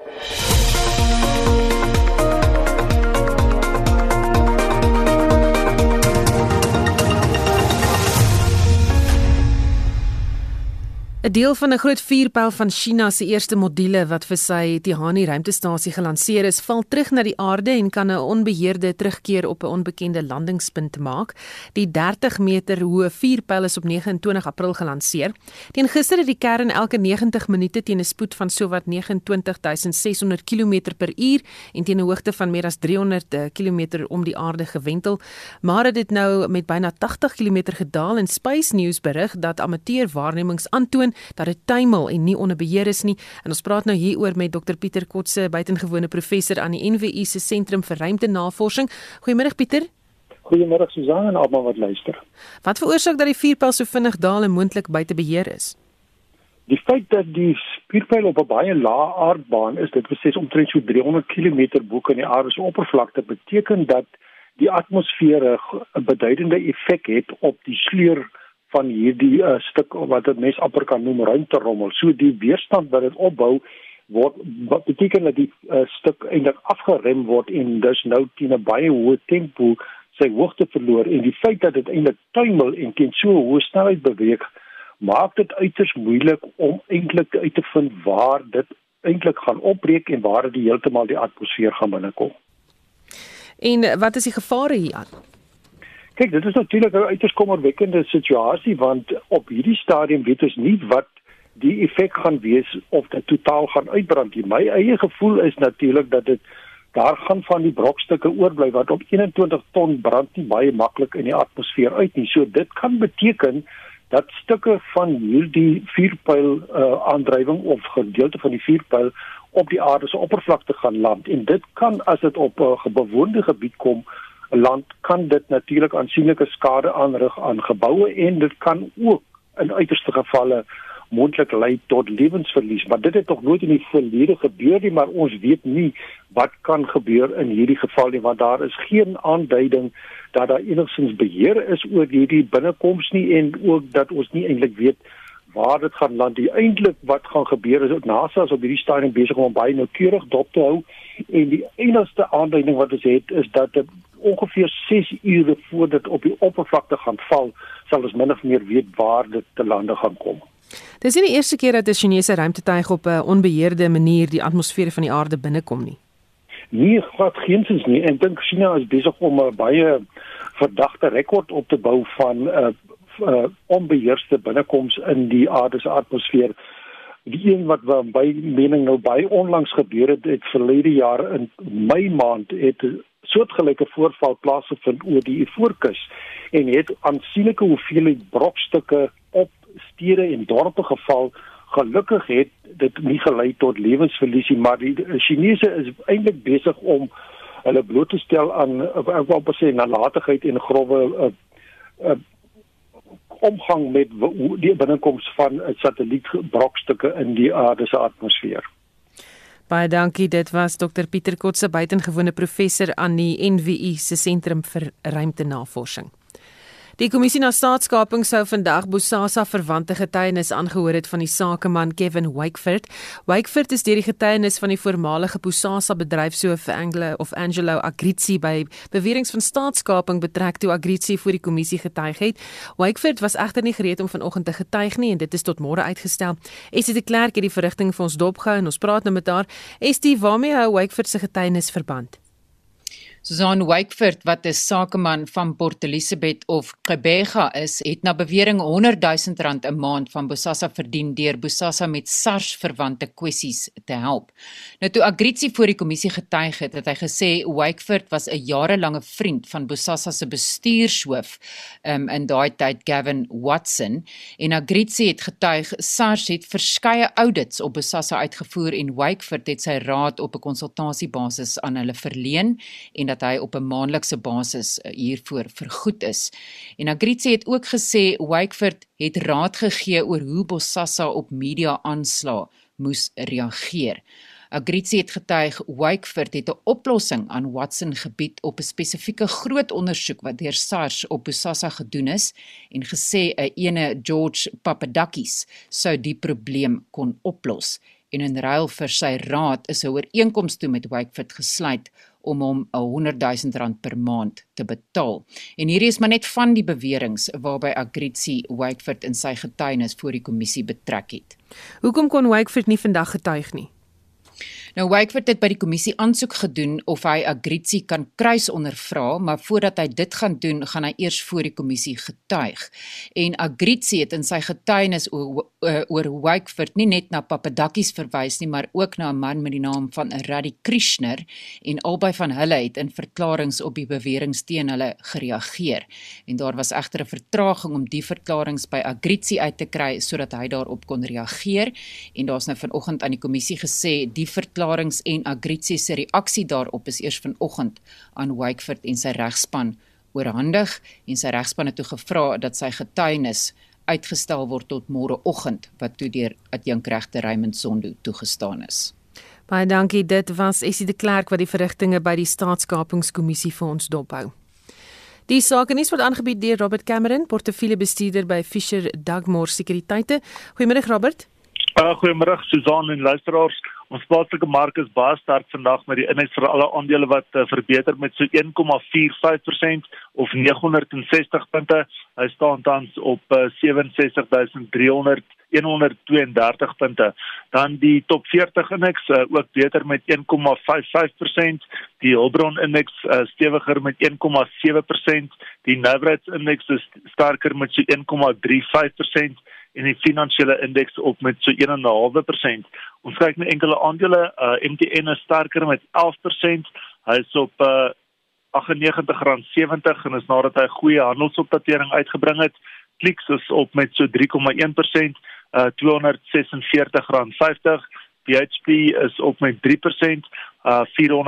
Een deel van 'n groot vuurpyl van China se eerste module wat vir sy Tihani ruimtestasie gelanseer is, val terug na die aarde en kan 'n onbeheerde terugkeer op 'n onbekende landingspunt maak. Die dertig meter hoë vuurpyl is op nege en twintig April gelanseer. Teen gister het die kern elke negentig minute teen 'n spoed van sowat vyf nege duisend ses honderd kilometer per uur en teen 'n hoogte van meer as driehonderd kilometer om die aarde gewentel. Maar het dit nou met byna tagtig kilometer gedaal en Space News berig dat amateurwaarnemings aantoon dat dit tuimel en nie onder beheer is nie. En ons praat nou hieroor met dokter Pieter Kotse, buitengewone professor aan die N W I se Sentrum vir Ruimtenavorsing. Goeiemiddag Pieter. Goeiemiddag Susan en almal wat luister. Wat veroorsaak dat die vuurpyl so vinnig daal en moontlik buite beheer is? Die feit dat die vuurpyl op 'n baie lae aardbaan is, dit presies omtrent so driehonderd kilometer bo kan die aarde se oppervlakte, beteken dat die atmosfeer 'n beduidende effek het op die sleur van hierdie uh, stuk wat dit mens amper kan noem ruimterommel. So die weerstand wat dit opbou word, wat beteken dat die uh, stuk eintlik afgerem word en dus nou teen 'n baie hoë tempo sy hoogte verloor, en die feit dat dit eintlik tuimel en teen so 'n hoë snelheid beweeg, maak dit uiters moeilik om eintlik uit te vind waar dit eintlik gaan opbreek en waar dit heeltemal die atmosfeer gaan binnekom. En wat is die gevare hieraan? Kyk, dit is natuurlik 'n uiters kommerwekkende situasie, want op hierdie stadium weet ons nie wat die effek gaan wees of dit totaal gaan uitbrand nie. My eie gevoel is natuurlik dat dit daar gaan van die brokstukke oorbly wat op eenentwintig ton brand nie baie maklik in die atmosfeer uit nie. So dit kan beteken dat stukke van hierdie vuurpyl uh, aandrywing of gedeelte van die vuurpyl op die aarde se oppervlakte gaan land, en dit kan, as dit op 'n uh, bewoonde gebied kom, land, kan dit natuurlik aansienlike skade aanrig aan geboue, en dit kan ook in uiterste gevalle moontlik lei tot lewensverlies. Maar dit het nog nooit in die verlede gebeur nie, maar ons weet nie wat kan gebeur in hierdie geval nie, want daar is geen aanduiding dat daar enigstens beheer is oor hierdie binnekoms nie, en ook dat ons nie eintlik weet waar dit gaan land. Die eintlik wat gaan gebeur is dat NASA is op hierdie stadium besig om baie noukeurig dop te hou, en die enigste aanduiding wat ons het is dat dit ongeveer ses ure voor dit op die oppervlakte gaan val, sal ons min of meer weet waar dit te lande gaan kom. Dis nie die eerste keer dat 'n Chinese ruimtetuig op 'n onbeheerde manier die atmosfeer van die aarde binnekom nie. Nee, glad geensins nie. En ek dink China is besig om 'n baie verdagte rekord op te bou van 'n uh, uh, onbeheerste binnekoms in die aarde se atmosfeer. Die een wat by mening nou baie onlangs gebeur het, het verlede jaar in Mei maand het 'n soortgelyke voorval plaasgevind oor die Ivoorkus en het aansienlike hoeveelheid brokstukke op stede en dorpe geval. Gelukkig het dit nie gelei tot lewensverlies nie, maar die Chinese is eintlik besig om hulle bloot te stel aan, ek wou op sê, nalatigheid en grove uh, uh, omgang met die binnekoms van satellietbrokstukke in die aarde se atmosfeer. Baie dankie, dit was dokter Pieter Kotse, buitengewone professor aan die N W I se Sentrum vir Ruimtenavorsing. Die kommissie na staatskaping sou vandag Bosasa verwante getuienis aangehoor het van die sakeman Kevin Wakeford. Wakeford is deur die getuienis van die voormalige Bosasa bedryfshoof Anglo of Angelo Agrizzi by beweringe van staatskaping betrek toe Agrizzi voor die kommissie getuig het. Wakeford was egter nie gereed om vanoggend te getuig nie en dit is tot môre uitgestel. Estie de Klerk het die verrigting vir ons dopgehou en ons praat nou met haar. Estie, waarmee hou Wakeford se getuienis verband? Susan Wakeford, wat 'n sakeman van Port Elizabeth of Gqeberha is, het na bewering honderd duisend rand 'n maand van Bosasa verdien deur Bosasa met SARS-verwante kwessies te help. Nou toe Agrizzi voor die kommissie getuig het, het hy gesê Wakeford was 'n jarelange vriend van Bosasa se bestuurshoof um, in daai tyd Gavin Watson, en Agrizzi het getuig SARS het verskeie audits op Bosasa uitgevoer en Wakeford het sy raad op 'n konsultasiebasis aan hulle verleen en dat hy op 'n maandelikse basis hiervoor vergoed is. En Agrizzi het ook gesê Wakeford het raad gegee oor hoe Bosasa op media aanslae moes reageer. Agrizzi het getuig Wakeford het 'n oplossing aan Watson gebied op 'n spesifieke groot ondersoek wat deur SARS op Bosasa gedoen is en gesê 'n ene George Papadakis sou die probleem kon oplos. En in ruil vir sy raad is 'n ooreenkoms toe met Wakeford gesluit om hom honderd duisend rand per maand te betaal. En hierdie is maar net van die beweringe waarby Agrizzi Wakeford in sy getuienis voor die kommissie betrek het. Hoekom kon Wakeford nie vandag getuig nie? Nou Wakeford het by die kommissie aansoek gedoen of hy Agrizzi kan kruis ondervra, maar voordat hy dit gaan doen, gaan hy eers voor die kommissie getuig. En Agrizzi het in sy getuienis oor, oor Wakeford nie net na Papadakis verwys nie, maar ook na 'n man met die naam van Radhi Krishner, en albei van hulle het in verklaringe op die beweringe teen hulle gereageer. En daar was egter 'n vertraging om die verklaringe by Agrizzi uit te kry sodat hy daarop kon reageer. En daar's nou vanoggend aan die kommissie gesê die verklaringe en Agrizzi se reaksie daarop is eers vanoggend aan Wakeford en sy regspan oorhandig, en sy regspan het toe gevra dat sy getuienis uitgestel word tot môreoggend, wat toe deur adjunkregter Raymond Zondo toegestaan is. Baie dankie, dit was Estie de Klerk wat die verrigtinge by die staatskapingskommissie vir ons dophou. Die sakenuus word aangebied deur Robert Cameron, portefeuljebestuurder by Fisher Dugmore Sekuriteite. Goeiemôre Robert. Uh, Goeiemôre Susan en luisteraars. Ons plaaslike mark is baie sterk vandag met die indeks vir alle aandele wat uh, verbeter met so een komma vier vyf persent of negenhonderdsestig punte. Hy staan tans op uh, sewe ses ses duisend drie honderd twee en dertig punte. Dan die top veertig indeks uh, ook beter met een komma vyf vyf persent. Die Hulbron indeks uh, stewiger met een komma sewe persent. Die nywerheidsindeks is sterker met so een komma drie vyf persent. En die finansiële indeks op met so een komma vyf persent. Ons kyk na enkele aandele, uh, M T N is sterker met elf persent, hy is op uh, agt en negentig rand sewentig en is nadat hy 'n goeie handelsopdatering uitgebring het. Clicks is op met so drie komma een persent, uh, tweehonderdsesenveertig rand vyftig, P H P is op met drie persent, uh,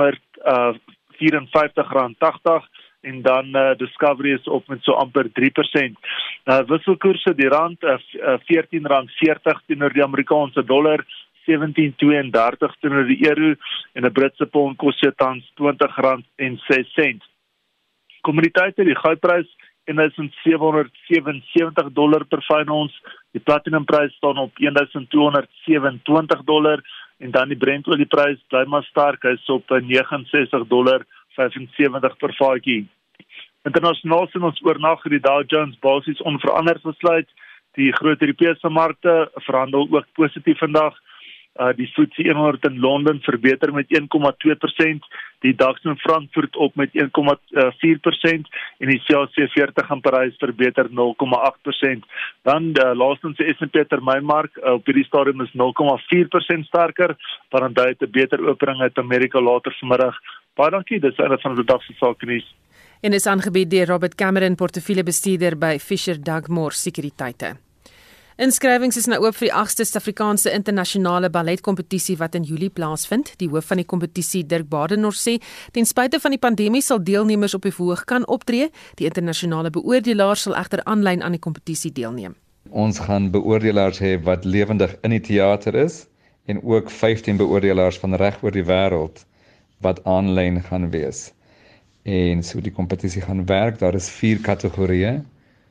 vierhonderdvyfenveertig rand tagtig, en dan uh, Discovery is op met so amper drie persent. Uh, wisselkoerse, die rand, uh, veertien rand veertig teenoor die Amerikaanse dollar, sewentien twee en dertig teenoor die euro, en 'n Britse pond kos jy tans twintig rand en ses sent. Kommoditeite, die goudprys een duisend sewe honderd sewensewentig dollar per fyn ons, die platinumprys staan op een duisend twee honderd sewenentwintig dollar, en dan die Brent-olieprys bly maar sterk, hy is op negenensestig dollar vyfensewentig per vatjie. Internasionaal sien ons oornag die Dow Jones basies onveranderd gesluit. Die groot Europese markte verhandel ook positief vandag. Uh, die F T S E honderd in Londen verbeter met een komma twee persent, die DAX in Frankfurt op met een komma vier persent en die C A C veertig in Parys verbeter nul komma agt persent. Dan uh, laastens die S en P termynmark uh, op hierdie stadium is nul komma vier persent sterker, want dit het 'n beter opening uit Amerika later vanmiddag. Baie dankie, dis einde van die dag se sakenuus. En is aangebied deur Robert Cameron, portefeuljebestuurder by Fisher Dugmore Sekuriteite. Inskrywings is nou oop vir die agste Suid-Afrikaanse internasionale balletkompetisie wat in Julie plaasvind. Die hoof van die kompetisie, Dirk Badenhorst, sê ten spyte van die pandemie sal deelnemers op die verhoog kan optree. Die internasionale beoordelaars sal egter aanlyn aan die kompetisie deelneem. Ons gaan beoordelaars hê wat lewendig in die teater is en ook vyftien beoordelaars van reg oor die wêreld wat aanlyn gaan wees. En so die kompetisie gaan werk, daar is vier kategorieë.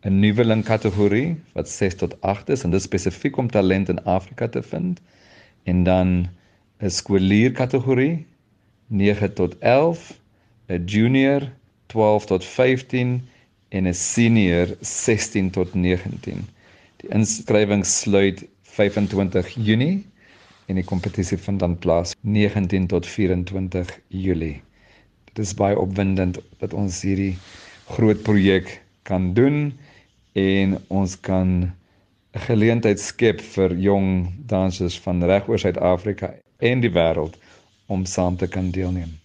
'n nuweling kategorie wat ses tot agt is en dit is spesifiek om talent in Afrika te vind. En dan 'n skoolier kategorie nege tot elf, 'n junior twaalf tot vyftien en 'n senior sestien tot negentien. Die inskrywing sluit vyfentwintig Junie en die kompetisie vind dan plaas negentien tot vyerentwintig Julie. Dit is baie opwindend dat ons hierdie groot projek kan doen en ons kan 'n geleentheid skep vir jong dansers van reg oor Suid-Afrika en die wêreld om saam te kan deelneem.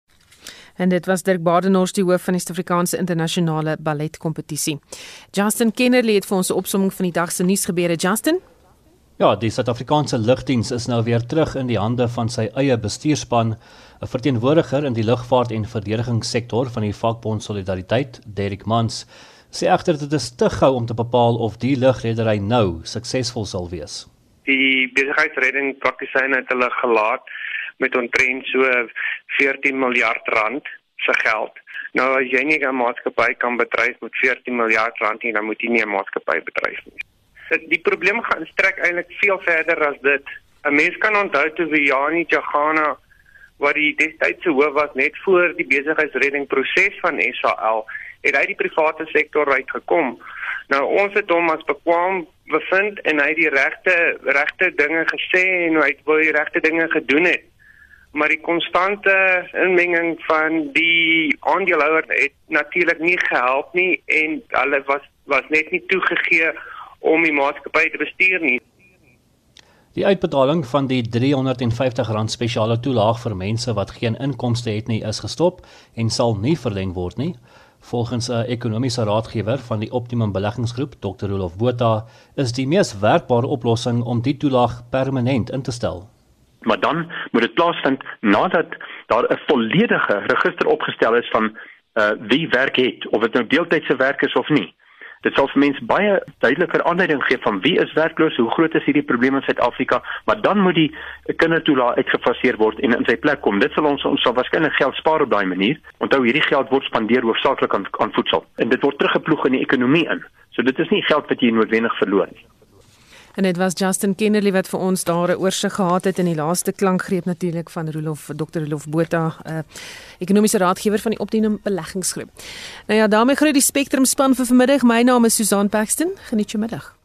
En dit was Dirk Badenhorst, die hoof van die Suid-Afrikaanse internasionale balletkompetisie. Justin Kennerly het vir ons 'n opsomming van die dag se nuusgebeure. Justin? Ja, die Suid-Afrikaanse lugdiens is nou weer terug in die hande van sy eie bestuurspan. 'n Verteenwoordiger in die lugvaart en verdedigingssektor van die vakbond Solidariteit, Derek Mans, sê egter dit is te gou om te bepaal of die lugredery nou suksesvol sal wees. Die besigheidsredding praktisyne het hulle gelaat met omtrent so veertien miljard rand se geld. Nou as jy nie 'n maatskappy kan bedryf met veertien miljard rand nie, dan moet jy nie 'n maatskappy bedryf nie. Die probleem gaan strek eintlik veel verder as dit. 'n Mens kan onthou toe Vianney Jagana, wat die destydse hoof was net voor die besigheidsreddingproses van S A L, het hy die private sektor uitgekom. Nou ons het hom as bekwam bevind en hy het die regte regte dinge gesê en hy het wel die regte dinge gedoen het. Maar die konstante inmenging van die aandeelhouer het natuurlik nie gehelp nie en hulle was was net nie toegegee om die maatskappy te bestuur nie. Die uitbetaling van die driehonderdvyftig rand spesiale toelaag vir mense wat geen inkomste het nie is gestop en sal nie verleng word nie. Volgens 'n ekonomiese raadgewer van die Optimum Beleggingsgroep, dokter Rolof Botha, is die mees werkbare oplossing om die toelaag permanent in te stel. Maar dan moet dit plaasvind nadat daar 'n volledige register opgestel is van uh, wie werk het, of dit nou deeltydse werk is of nie. Dit sal vir mense baie duideliker aanduiding gee van wie is werkloos, hoe groot is hierdie probleem in Suid-Afrika, maar dan moet die kindertoelaag uitgefaseer word en in sy plek kom. Dit sal ons ons sal waarskynlik geld spaar op daai manier. Onthou, hierdie geld word spandeer hoofsaaklik aan, aan voedsel en dit word teruggeploeg in die ekonomie in. So dit is nie geld wat jy noodwendig verloor nie. En dit was Justin Kennerly wat vir ons daar 'n oorsig gehad het in die laaste klankgreep natuurlik van Rolof, dokter Rolof Botha, uh, ekonomiese raadgewer van die Optimum Beleggingsgroep. Nou ja, daarmee groet die Spectrum span vir vanmiddag. My naam is Susan Paxton. Geniet jou middag.